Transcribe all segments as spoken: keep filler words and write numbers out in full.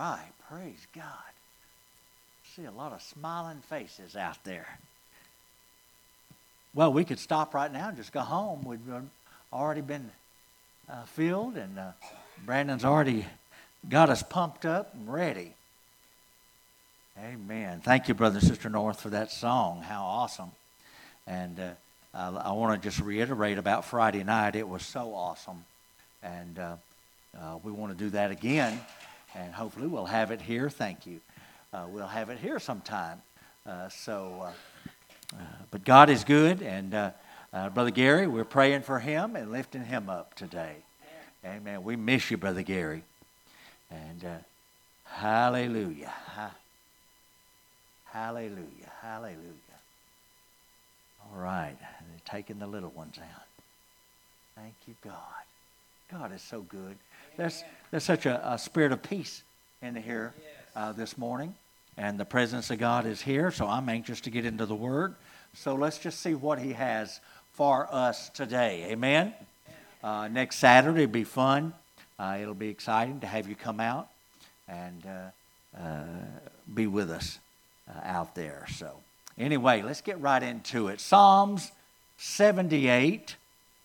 right. Praise God. See a lot of smiling faces out there. Well, we could stop right now and just go home. We've already been uh, filled, and uh, Brandon's already got us pumped up and ready. Amen. Thank you, Brother and Sister North, for that song. How awesome. And uh, I, I want to just reiterate about Friday night. It was so awesome. And uh, uh, we want to do that again. And hopefully we'll have it here. Thank you. Uh, we'll have it here sometime. Uh, so, uh, uh, but God is good. And uh, uh, Brother Gary, we're praying for him and lifting him up today. Amen. Amen. We miss you, Brother Gary. And uh, hallelujah. Hallelujah. Hallelujah. All right. They're taking the little ones out. Thank you, God. God is so good. There's, there's such a, a spirit of peace in here uh, this morning. And the presence of God is here. So I'm anxious to get into the Word. So let's just see what He has for us today. Amen? Uh, next Saturday will be fun. Uh, it'll be exciting to have you come out and uh, uh, be with us uh, out there. So anyway, let's get right into it. Psalms seventy-eight,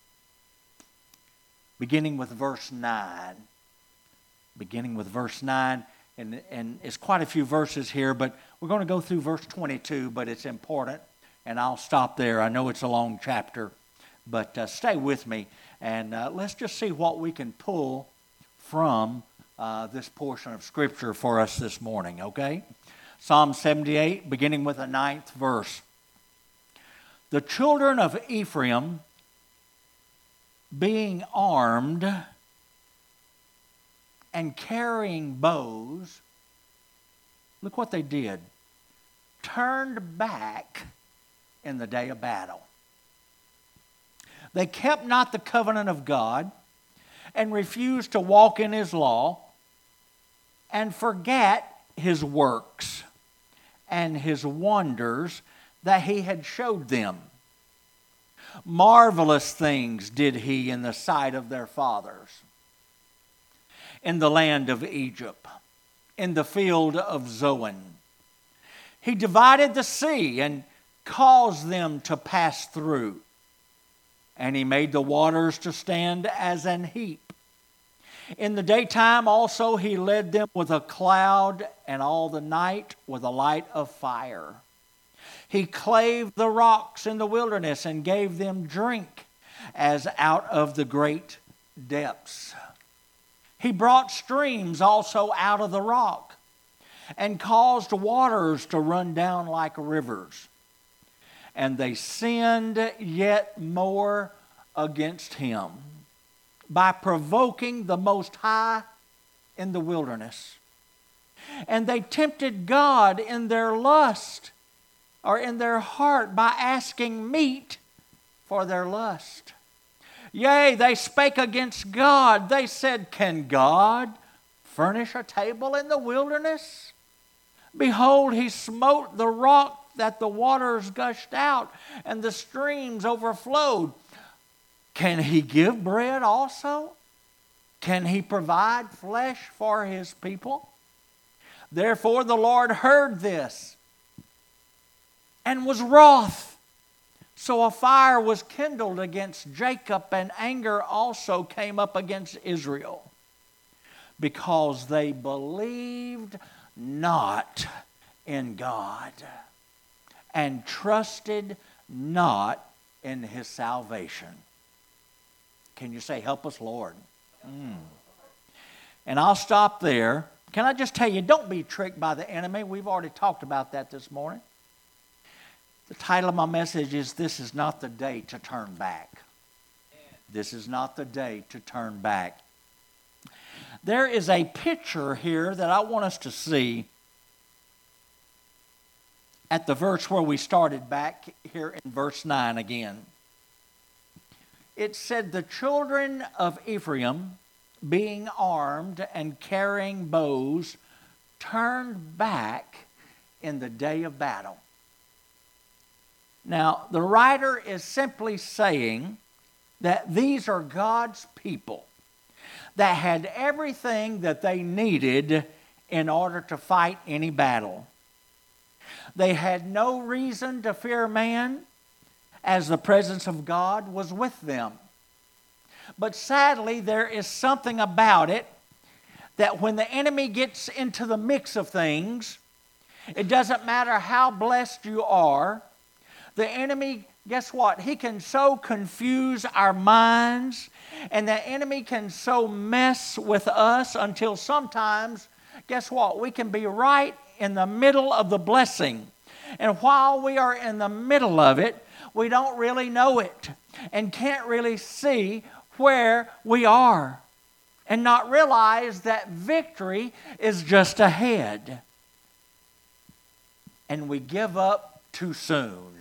beginning with verse nine. Beginning with verse nine. And, and it's quite a few verses here, but we're going to go through verse twenty-two, but it's important. And I'll stop there. I know it's a long chapter, but uh, stay with me. And uh, let's just see what we can pull from uh, this portion of Scripture for us this morning, okay? Psalm seventy-eight, beginning with the ninth verse. The children of Ephraim, being armed and carrying bows, look what they did. Turned back in the day of battle. They kept not the covenant of God and refused to walk in His law and forget His works and His wonders that He had showed them. Marvelous things did He in the sight of their fathers, in the land of Egypt, in the field of Zoan. He divided the sea and caused them to pass through. And He made the waters to stand as an heap. In the daytime also He led them with a cloud, and all the night with a light of fire. He clave the rocks in the wilderness and gave them drink as out of the great depths. He brought streams also out of the rock and caused waters to run down like rivers. And they sinned yet more against Him by provoking the Most High in the wilderness. And they tempted God in their lust, or in their heart, by asking meat for their lust. Yea, they spake against God. They said, Can God furnish a table in the wilderness? Behold, He smote the rock that the waters gushed out, and the streams overflowed. Can He give bread also? Can He provide flesh for His people? Therefore the Lord heard this and was wroth. So a fire was kindled against Jacob, and anger also came up against Israel, because they believed not in God and trusted not in His salvation. Can you say, help us, Lord? Mm. And I'll stop there. Can I just tell you, don't be tricked by the enemy. We've already talked about that this morning. The title of my message is, This is not the day to turn back. This is not the day to turn back. There is a picture here that I want us to see at the verse where we started back here in verse nine again. It said, the children of Ephraim, being armed and carrying bows, turned back in the day of battle. Now, the writer is simply saying that these are God's people that had everything that they needed in order to fight any battle. They had no reason to fear man, as the presence of God was with them. But sadly, there is something about it that when the enemy gets into the mix of things, it doesn't matter how blessed you are, the enemy, guess what? He can so confuse our minds, and the enemy can so mess with us until sometimes, guess what? We can be right in the middle of the blessing. And while we are in the middle of it, we don't really know it and can't really see where we are and not realize that victory is just ahead. And we give up too soon.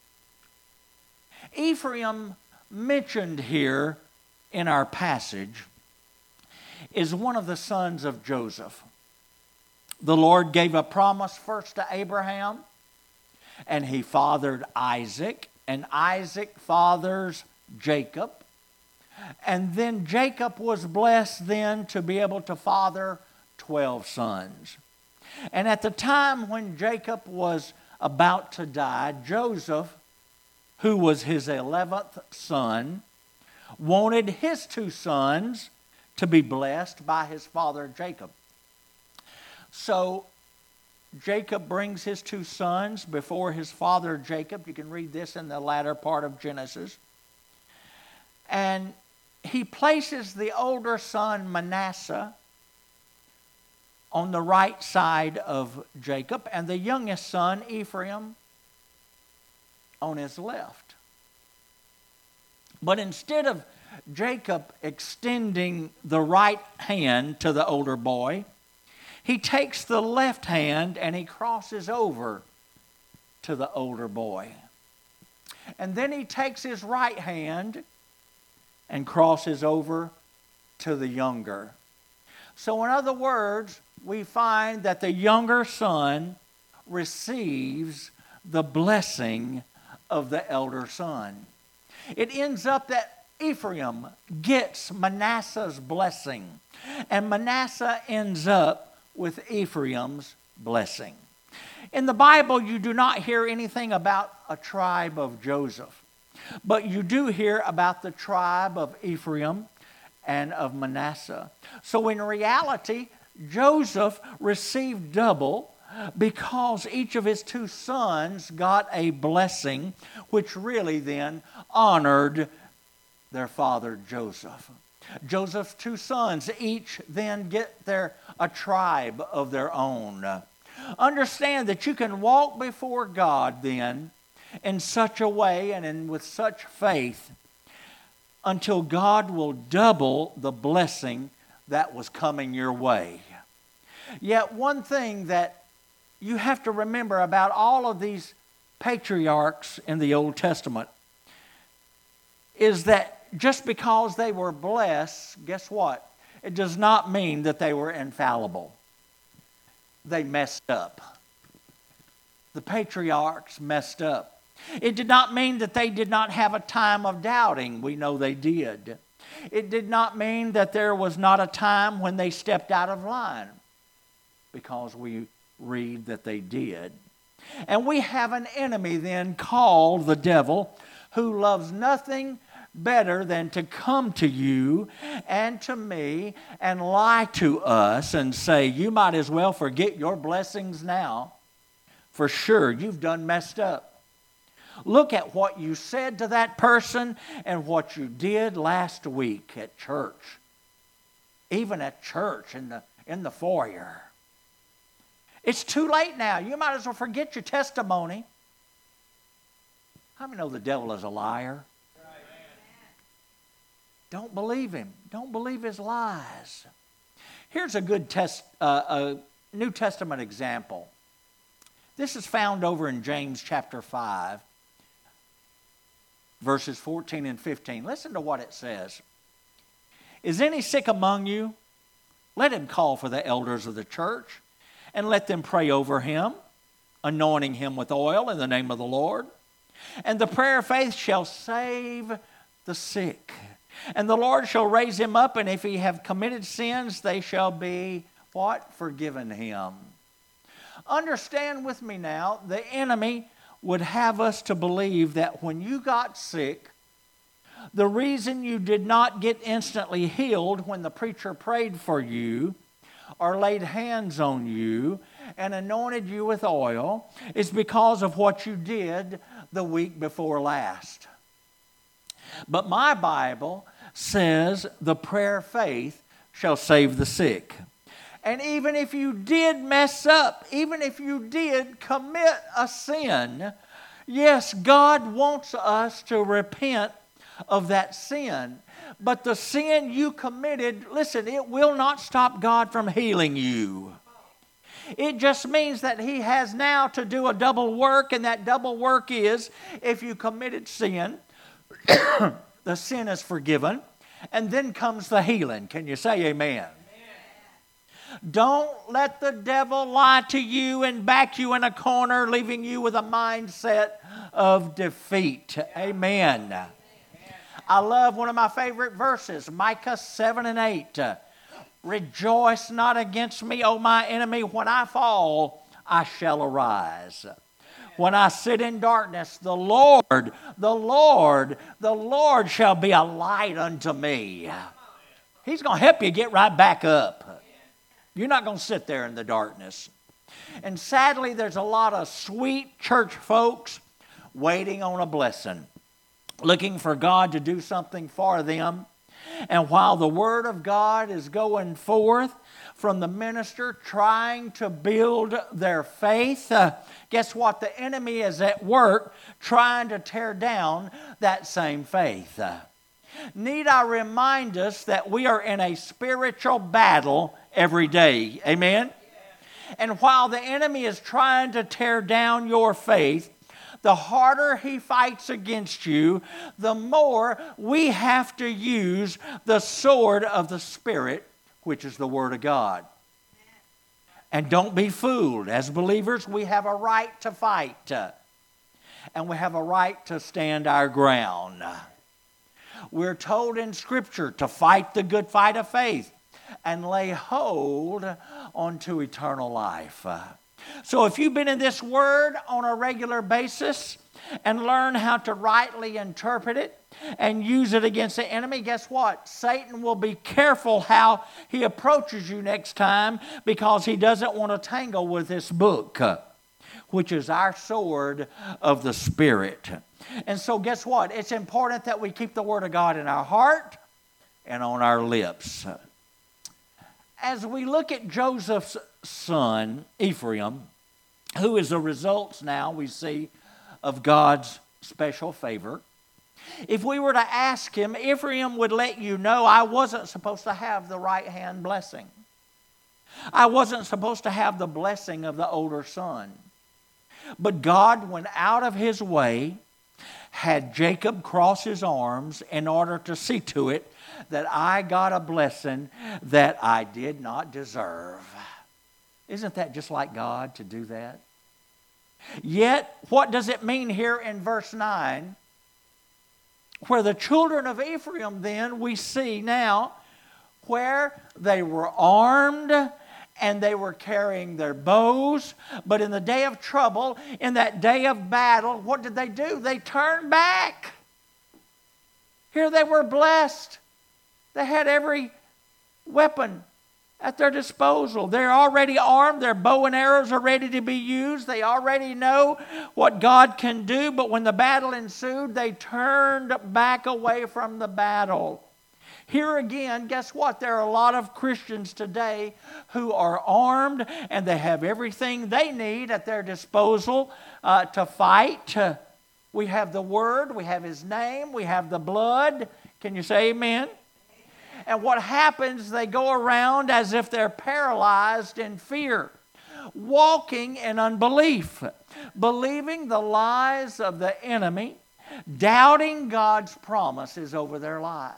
Ephraim, mentioned here in our passage, is one of the sons of Joseph. The Lord gave a promise first to Abraham, and he fathered Isaac, and Isaac fathers Jacob. And then Jacob was blessed then to be able to father twelve sons. And at the time when Jacob was about to die, Joseph, who was his eleventh son, wanted his two sons to be blessed by his father Jacob. So Jacob brings his two sons before his father Jacob. You can read this in the latter part of Genesis. And he places the older son Manasseh on the right side of Jacob, and the youngest son Ephraim on his left. But instead of Jacob extending the right hand to the older boy, he takes the left hand and he crosses over to the older boy. And then he takes his right hand and crosses over to the younger. So in other words, we find that the younger son receives the blessing of the elder son. It ends up that Ephraim gets Manasseh's blessing, and Manasseh ends up with Ephraim's blessing. In the Bible, you do not hear anything about a tribe of Joseph, but you do hear about the tribe of Ephraim and of Manasseh. So in reality, Joseph received double because each of his two sons got a blessing, which really then honored their father Joseph. Joseph's two sons each then get their a tribe of their own. Understand that you can walk before God then in such a way and in, with such faith until God will double the blessing that was coming your way. Yet one thing that you have to remember about all of these patriarchs in the Old Testament is that just because they were blessed, guess what? It does not mean that they were infallible. They messed up. The patriarchs messed up. It did not mean that they did not have a time of doubting. We know they did. It did not mean that there was not a time when they stepped out of line, because we read that they did. And we have an enemy then called the devil, who loves nothing better than to come to you and to me and lie to us and say, you might as well forget your blessings now. For sure, you've done messed up. Look at what you said to that person and what you did last week at church. Even at church in the, in the foyer. It's too late now. You might as well forget your testimony. How many know the devil is a liar? Don't believe him. Don't believe his lies. Here's a good test, uh, a New Testament example. This is found over in James chapter five, verses fourteen and fifteen. Listen to what it says. Is any sick among you? Let him call for the elders of the church and let them pray over him, anointing him with oil in the name of the Lord. And the prayer of faith shall save the sick. And the Lord shall raise him up, and if he have committed sins, they shall be what? Forgiven him. Understand with me now, the enemy would have us to believe that when you got sick, the reason you did not get instantly healed when the preacher prayed for you or laid hands on you and anointed you with oil is because of what you did the week before last. But my Bible says the prayer of faith shall save the sick. And even if you did mess up, even if you did commit a sin, yes, God wants us to repent of that sin. But the sin you committed, listen, it will not stop God from healing you. It just means that He has now to do a double work, and that double work is, if you committed sin, the sin is forgiven, and then comes the healing. Can you say amen? Don't let the devil lie to you and back you in a corner, leaving you with a mindset of defeat. Amen. I love one of my favorite verses, Micah seven and eight. Rejoice not against me, O my enemy. When I fall, I shall arise. When I sit in darkness, the Lord, the Lord, the Lord shall be a light unto me. He's going to help you get right back up. You're not going to sit there in the darkness. And sadly, there's a lot of sweet church folks waiting on a blessing, looking for God to do something for them. And while the Word of God is going forth from the minister trying to build their faith, uh, guess what? The enemy is at work trying to tear down that same faith. Uh, need I remind us that we are in a spiritual battle every day. Amen? And while the enemy is trying to tear down your faith, the harder he fights against you, the more we have to use the sword of the Spirit, which is the Word of God. And don't be fooled. As believers, we have a right to fight. And we have a right to stand our ground. We're told in Scripture to fight the good fight of faith and lay hold onto eternal life. So if you've been in this Word on a regular basis and learn how to rightly interpret it and use it against the enemy, guess what? Satan will be careful how he approaches you next time, because he doesn't want to tangle with this book, which is our sword of the Spirit. And so guess what? It's important that we keep the Word of God in our heart and on our lips. As we look at Joseph's son, Ephraim, who is the results now we see of God's special favor, if we were to ask him, Ephraim would let you know, I wasn't supposed to have the right hand blessing. I wasn't supposed to have the blessing of the older son. But God went out of his way, had Jacob cross his arms in order to see to it that I got a blessing that I did not deserve. Isn't that just like God to do that? Yet, what does it mean here in verse nine? Where the children of Ephraim then, we see now, where they were armed and they were carrying their bows. But in the day of trouble, in that day of battle, what did they do? They turned back. Here they were blessed. They had every weapon at their disposal. They're already armed. Their bow and arrows are ready to be used. They already know what God can do. But when the battle ensued, they turned back away from the battle. Here again, guess what? There are a lot of Christians today who are armed and they have everything they need at their disposal uh, to fight. Uh, we have the Word, we have His name, we have the blood. Can you say amen? And what happens, they go around as if they're paralyzed in fear, walking in unbelief, believing the lies of the enemy, doubting God's promises over their lives.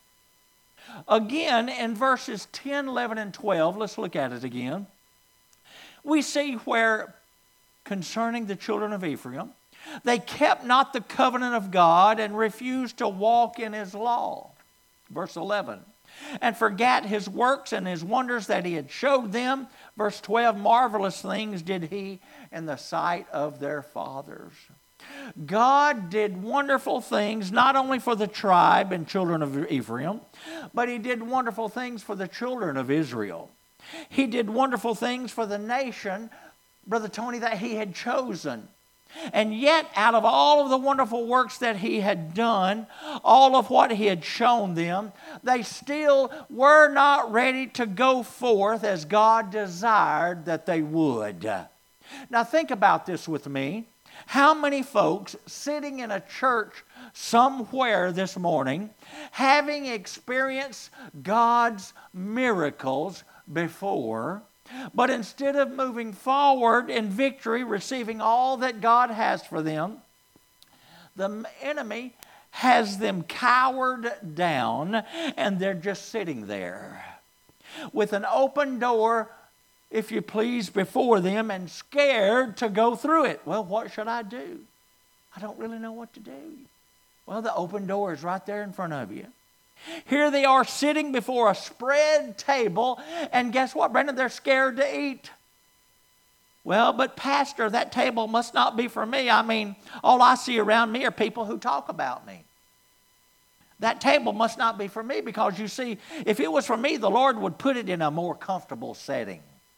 Again, in verses ten, eleven, and twelve, let's look at it again. We see where, concerning the children of Ephraim, they kept not the covenant of God and refused to walk in His law. Verse eleven. and forgat his works and his wonders that he had showed them. Verse twelve, marvelous things did he in the sight of their fathers. God did wonderful things not only for the tribe and children of Ephraim, but he did wonderful things for the children of Israel. He did wonderful things for the nation, Brother Tony, that he had chosen. And yet, out of all of the wonderful works that he had done, all of what he had shown them, they still were not ready to go forth as God desired that they would. Now think about this with me. How many folks sitting in a church somewhere this morning, having experienced God's miracles before, but instead of moving forward in victory, receiving all that God has for them, the enemy has them cowered down and they're just sitting there with an open door, if you please, before them and scared to go through it. Well, what should I do? I don't really know what to do. Well, the open door is right there in front of you. Here they are sitting before a spread table, and guess what, Brandon? They're scared to eat. Well, but Pastor, that table must not be for me. I mean, all I see around me are people who talk about me. That table must not be for me because, you see, if it was for me, the Lord would put it in a more comfortable setting.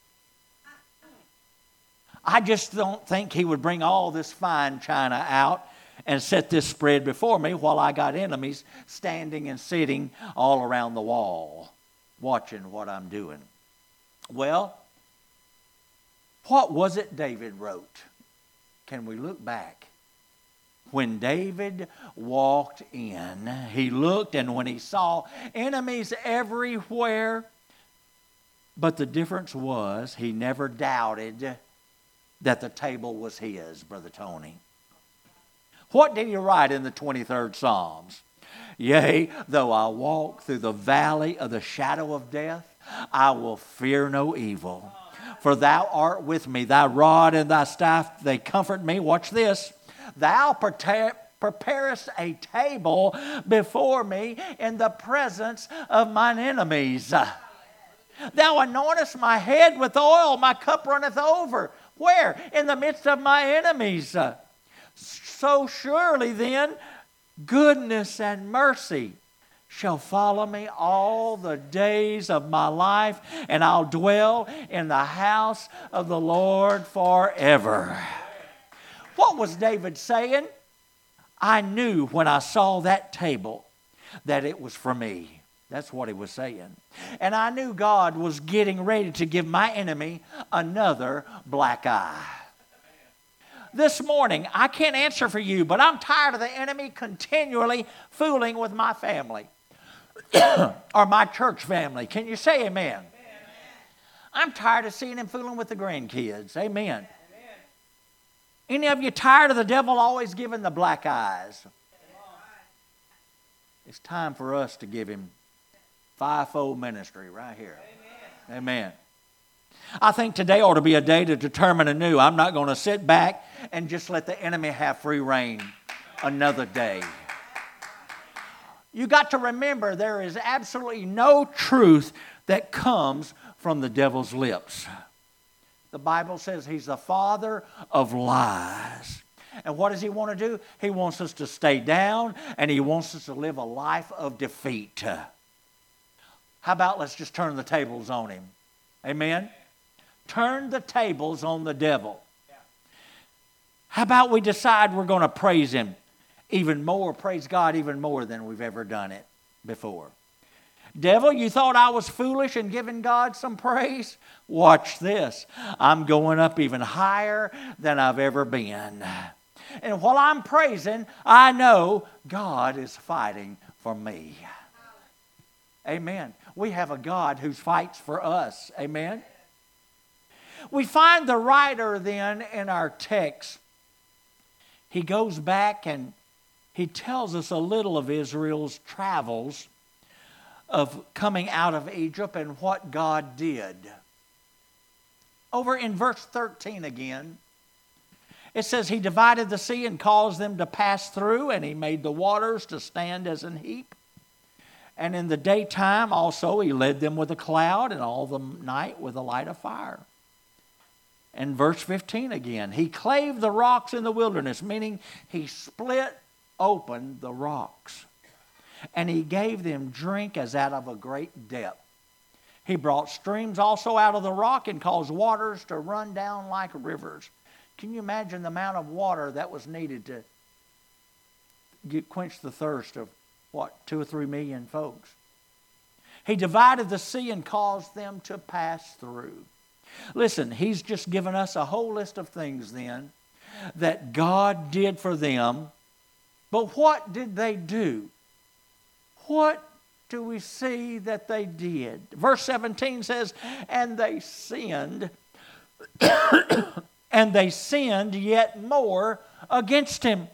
I just don't think he would bring all this fine china out and set this spread before me while I got enemies standing and sitting all around the wall, watching what I'm doing. Well, what was it David wrote? Can we look back? When David walked in, he looked, and when he saw enemies everywhere, but the difference was he never doubted that the table was his, Brother Tony. What did he write in the twenty-third Psalms? Yea, though I walk through the valley of the shadow of death, I will fear no evil. For thou art with me, thy rod and thy staff, they comfort me. Watch this. Thou prepare, preparest a table before me in the presence of mine enemies. Thou anointest my head with oil, my cup runneth over. Where? In the midst of my enemies. So surely then, goodness and mercy shall follow me all the days of my life, and I'll dwell in the house of the Lord forever. What was David saying? I knew when I saw that table that it was for me. That's what he was saying. And I knew God was getting ready to give my enemy another black eye. This morning, I can't answer for you, but I'm tired of the enemy continually fooling with my family or my church family. Can you say amen? Amen? I'm tired of seeing him fooling with the grandkids. Amen. Amen. Any of you tired of the devil always giving the black eyes? It's time for us to give him fivefold ministry right here. Amen. Amen. I think today ought to be a day to determine anew. I'm not going to sit back and just let the enemy have free reign another day. You got to remember there is absolutely no truth that comes from the devil's lips. The Bible says he's the father of lies. And what does he want to do? He wants us to stay down, and he wants us to live a life of defeat. How about let's just turn the tables on him? Amen? Turn the tables on the devil. How about we decide we're going to praise him even more, praise God even more than we've ever done it before. Devil, you thought I was foolish in giving God some praise? Watch this. I'm going up even higher than I've ever been. And while I'm praising, I know God is fighting for me. Amen. We have a God who fights for us. Amen. We find the writer then in our text. He goes back and he tells us a little of Israel's travels of coming out of Egypt and what God did. Over in verse thirteen again, it says, he divided the sea and caused them to pass through, and he made the waters to stand as an heap. And in the daytime also he led them with a cloud, and all the night with a light of fire. And verse fifteen again, he clave the rocks in the wilderness, meaning he split open the rocks. And he gave them drink as out of a great depth. He brought streams also out of the rock and caused waters to run down like rivers. Can you imagine the amount of water that was needed to get, quench the thirst of, what, two or three million folks? He divided the sea and caused them to pass through. Listen, he's just given us a whole list of things then that God did for them. But what did they do? What do we see that they did? Verse seventeen says, and they sinned, and they sinned yet more against him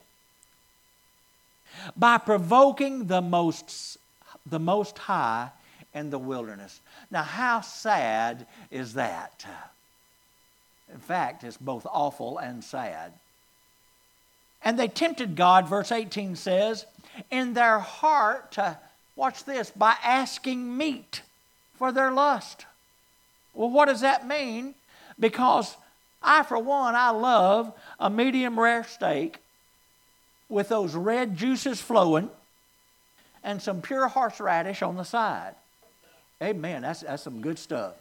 by provoking the most, the Most High in the wilderness. Now, how sad is that? In fact, it's both awful and sad. And they tempted God, verse eighteen says, in their heart, uh, watch this, by asking meat for their lust. Well, what does that mean? Because I, for one, I love a medium rare steak with those red juices flowing and some pure horseradish on the side. Amen. That's, that's some good stuff.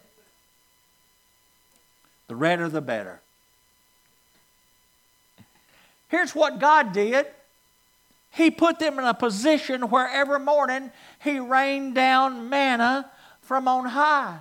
The redder, the better. Here's what God did. He put them in a position where every morning he rained down manna from on high.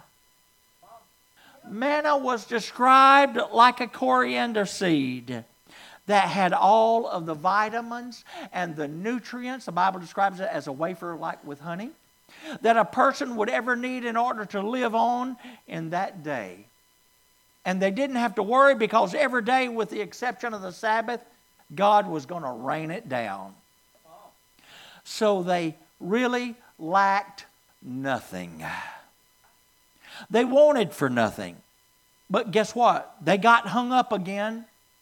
Manna was described like a coriander seed that had all of the vitamins and the nutrients. The Bible describes it as a wafer like with honey, that a person would ever need in order to live on in that day. And they didn't have to worry because every day, with the exception of the Sabbath, God was going to rain it down. So they really lacked nothing. They wanted for nothing. But guess what? They got hung up again.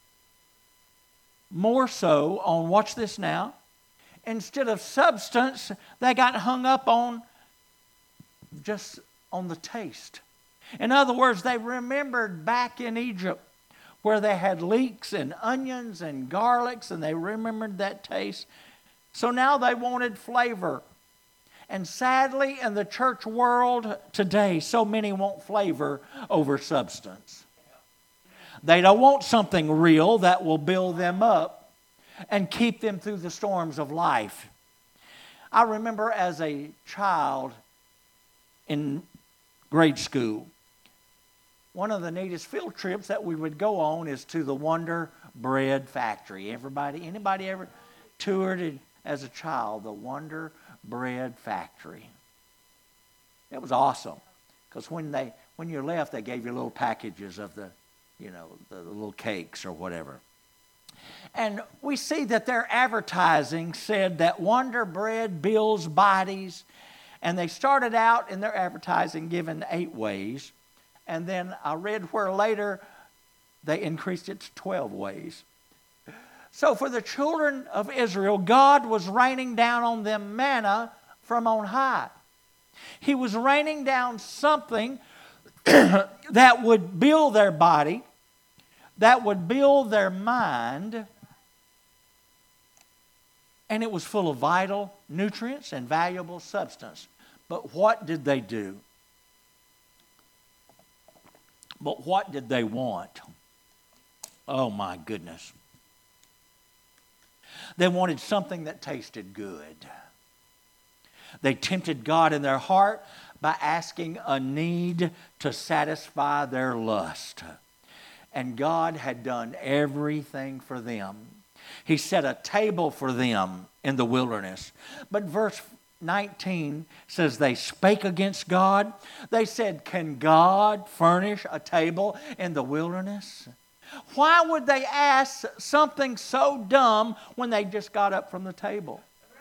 More so on, watch this now, instead of substance, they got hung up on just on the taste. In other words, they remembered back in Egypt where they had leeks and onions and garlics, and they remembered that taste. So now they wanted flavor. And sadly, in the church world today, so many want flavor over substance. They don't want something real that will build them up and keep them through the storms of life. I remember as a child in grade school, one of the neatest field trips that we would go on is to the Wonder Bread Factory. Everybody, anybody ever toured it as a child, the Wonder Bread Factory? It was awesome because when they when you left, they gave you little packages of the, you know, the, the little cakes or whatever. And we see that their advertising said that Wonder Bread builds bodies, and they started out in their advertising giving eight ways. And then I read where later they increased it to twelve ways. So for the children of Israel, God was raining down on them manna from on high. He was raining down something that would build their body, that would build their mind, and it was full of vital nutrients and valuable substance. But what did they do? But what did they want? Oh my goodness. They wanted something that tasted good. They tempted God in their heart by asking a need to satisfy their lust. And God had done everything for them. He set a table for them in the wilderness. But verse nineteen says they spake against God. They said, can God furnish a table in the wilderness? Why would they ask something so dumb when they just got up from the table?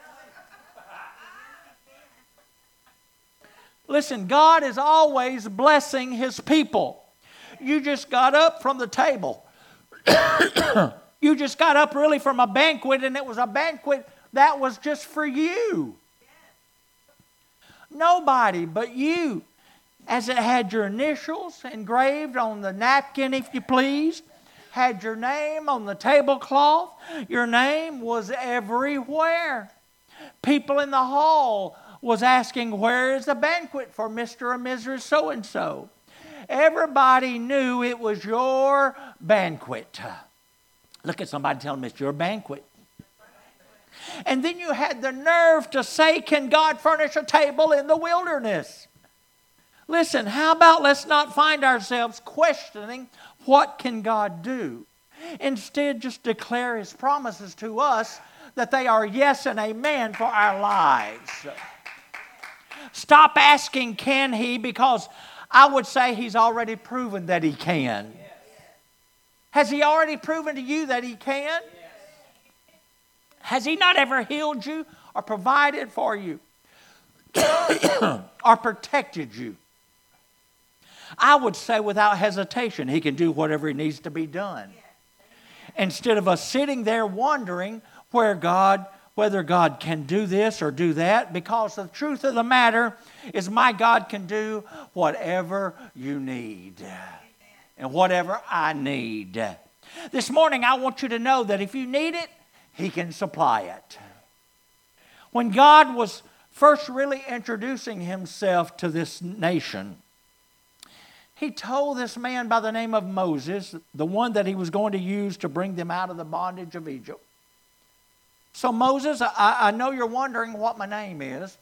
Listen, God is always blessing His people. You just got up from the table. You just got up really from a banquet, and it was a banquet that was just for you. Nobody but you. As it had your initials engraved on the napkin, if you please, had your name on the tablecloth. Your name was everywhere. People in the hall was asking, where is the banquet for Mister and Missus So-and-so? Everybody knew it was your banquet. Look at somebody, tell them it's your banquet. And then you had the nerve to say, can God furnish a table in the wilderness? Listen, how about let's not find ourselves questioning what can God do? Instead, just declare His promises to us that they are yes and amen for our lives. Stop asking, can He? Because I would say He's already proven that He can. Has He already proven to you that He can? Has He not ever healed you or provided for you or protected you? I would say without hesitation, He can do whatever He needs to be done. Instead of us sitting there wondering where God, whether God can do this or do that, because the truth of the matter is my God can do whatever you need and whatever I need. This morning I want you to know that if you need it, He can supply it. When God was first really introducing Himself to this nation, He told this man by the name of Moses, the one that He was going to use to bring them out of the bondage of Egypt. So Moses, I, I know you're wondering what my name is.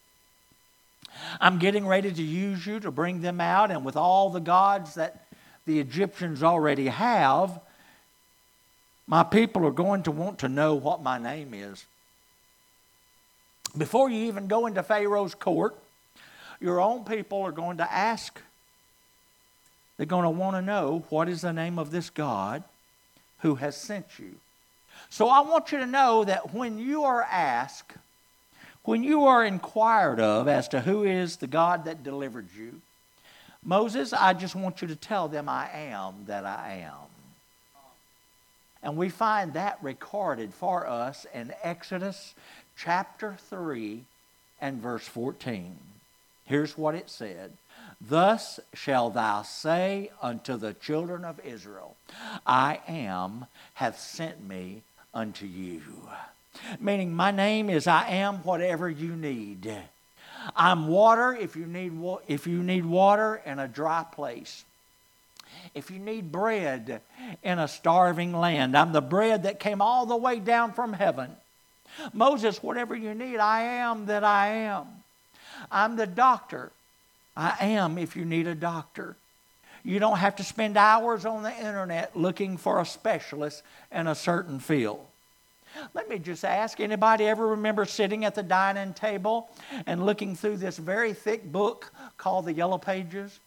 I'm getting ready to use you to bring them out, and with all the gods that the Egyptians already have, my people are going to want to know what my name is. Before you even go into Pharaoh's court, your own people are going to ask. They're going to want to know, what is the name of this God who has sent you? So I want you to know that when you are asked, when you are inquired of as to who is the God that delivered you, Moses, I just want you to tell them, I am that I am. And we find that recorded for us in Exodus chapter three and verse fourteen. Here's what it said. Thus shalt thou say unto the children of Israel, I am hath sent me unto you. Meaning my name is I am whatever you need. I'm water if you need, if you need water in a dry place. If you need bread in a starving land, I'm the bread that came all the way down from heaven. Moses, whatever you need, I am that I am. I'm the doctor. I am if you need a doctor. You don't have to spend hours on the internet looking for a specialist in a certain field. Let me just ask, anybody ever remember sitting at the dining table and looking through this very thick book called the Yellow Pages?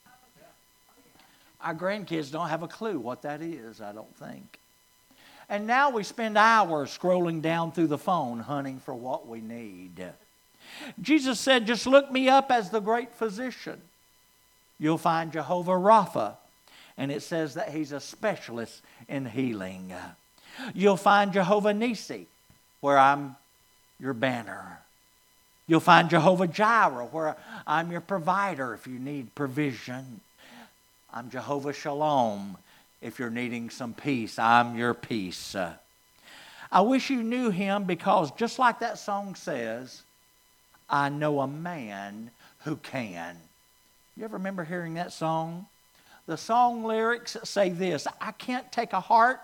Our grandkids don't have a clue what that is, I don't think. And now we spend hours scrolling down through the phone hunting for what we need. Jesus said, just look me up as the great physician. You'll find Jehovah Rapha, and it says that He's a specialist in healing. You'll find Jehovah Nissi, where I'm your banner. You'll find Jehovah Jireh, where I'm your provider if you need provision. I'm Jehovah Shalom. If you're needing some peace, I'm your peace. I wish you knew Him, because just like that song says, I know a man who can. You ever remember hearing that song? The song lyrics say this, I can't take a heart,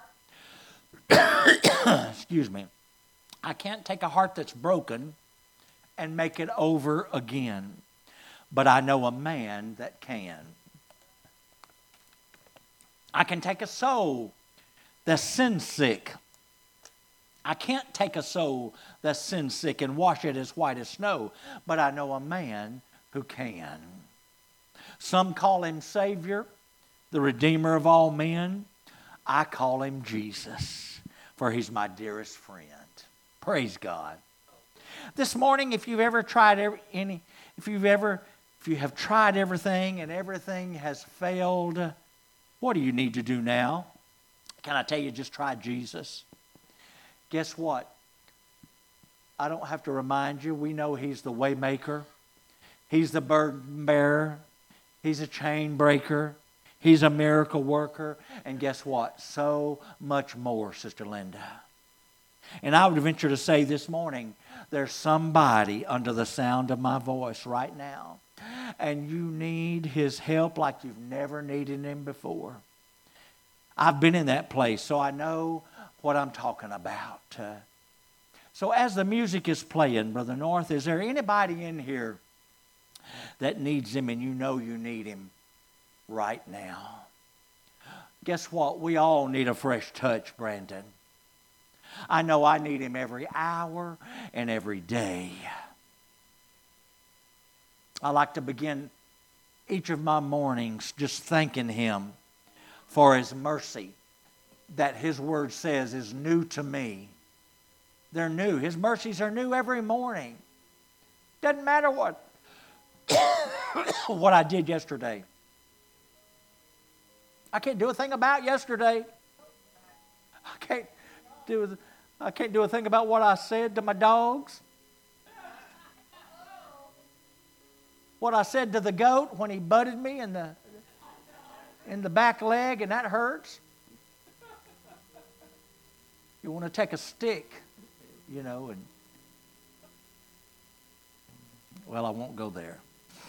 excuse me, I can't take a heart that's broken and make it over again, but I know a man that can. I can take a soul that's sin sick. I can't take a soul that's sin sick and wash it as white as snow, but I know a man who can. Some call Him Savior, the Redeemer of all men. I call Him Jesus, for He's my dearest friend. Praise God. This morning, if you've ever tried every, any, if you've ever, if you have tried everything and everything has failed, what do you need to do now? Can I tell you, just try Jesus? Guess what? I don't have to remind you. We know He's the way maker. He's the burden bearer. He's a chain breaker. He's a miracle worker. And guess what? So much more, Sister Linda. And I would venture to say this morning, there's somebody under the sound of my voice right now, and you need His help like you've never needed Him before. I've been in that place, so I know what I'm talking about. Uh, so as the music is playing, Brother North, is there anybody in here that needs Him and you know you need Him right now? Guess what? We all need a fresh touch, Brandon. I know I need Him every hour and every day. I like to begin each of my mornings just thanking Him for His mercy that His Word says is new to me. They're new. His mercies are new every morning. Doesn't matter what, what I did yesterday. I can't do a thing about yesterday. I can't do I can't do a thing about what I said to my dogs. What I said to the goat when he butted me in the in the back leg, and that hurts. You want to take a stick, you know, and well, I won't go there.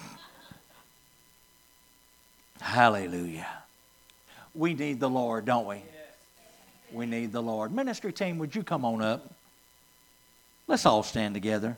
Hallelujah. We need the Lord, don't we? We need the Lord. Ministry team, would you come on up? Let's all stand together.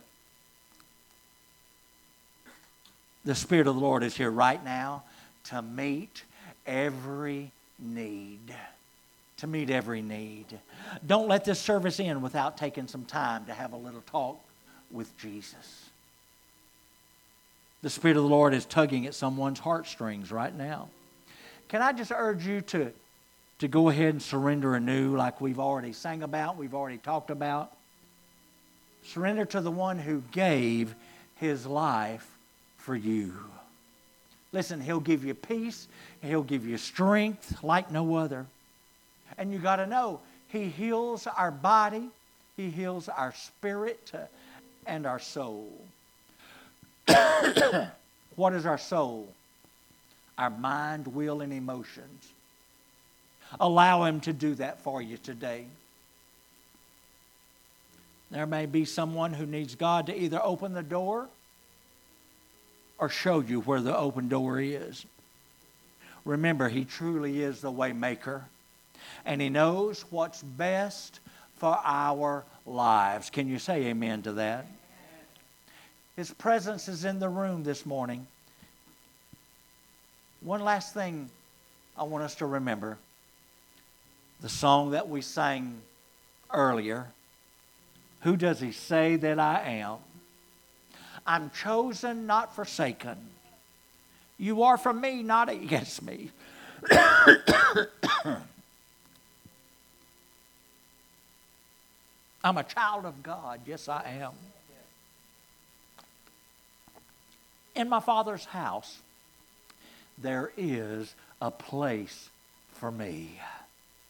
The Spirit of the Lord is here right now to meet every need. To meet every need. Don't let this service end without taking some time to have a little talk with Jesus. The Spirit of the Lord is tugging at someone's heartstrings right now. Can I just urge you to, to go ahead and surrender anew like we've already sang about, we've already talked about. Surrender to the one who gave His life for you. Listen, He'll give you peace. He'll give you strength like no other. And you got to know, He heals our body. He heals our spirit and our soul. What is our soul? Our mind, will, and emotions. Allow Him to do that for you today. There may be someone who needs God to either open the door or show you where the open door is. Remember, He truly is the way maker, and He knows what's best for our lives. Can you say amen to that? His presence is in the room this morning. One last thing I want us to remember. The song that we sang earlier. Who does He say that I am? I'm chosen, not forsaken. You are for me, not against me. I'm a child of God. Yes, I am. In my Father's house, there is a place for me.